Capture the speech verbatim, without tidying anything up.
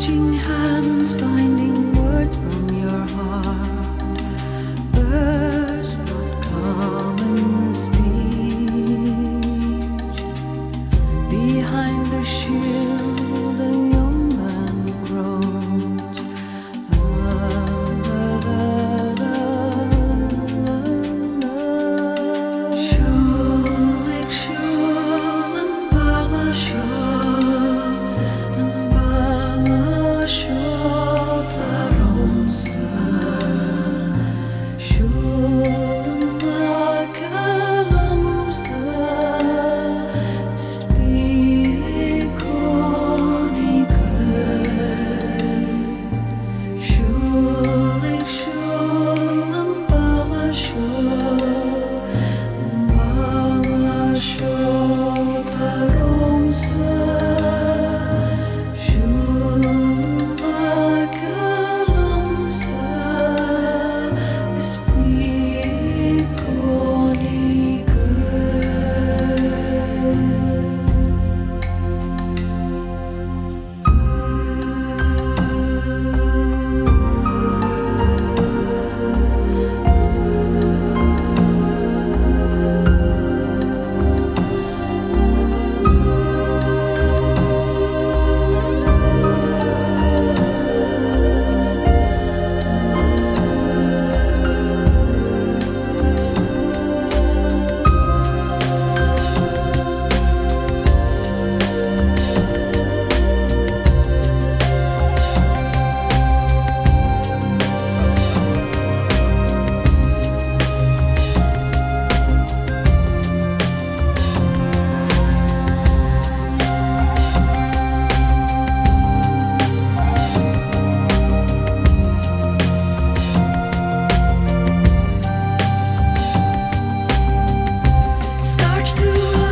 Reaching hands, finding words from your heart. Burst not common speech. Behind the shield, a young man grows. La, la, la, la, la, la. Shulik shul and bala shul and bala shul tarumsa. Shul and makalamsa. Speak onigay. Shulik shul and bala shul and bala shul tarumsa. Shul and makalamsa. Speak onigay. Starts to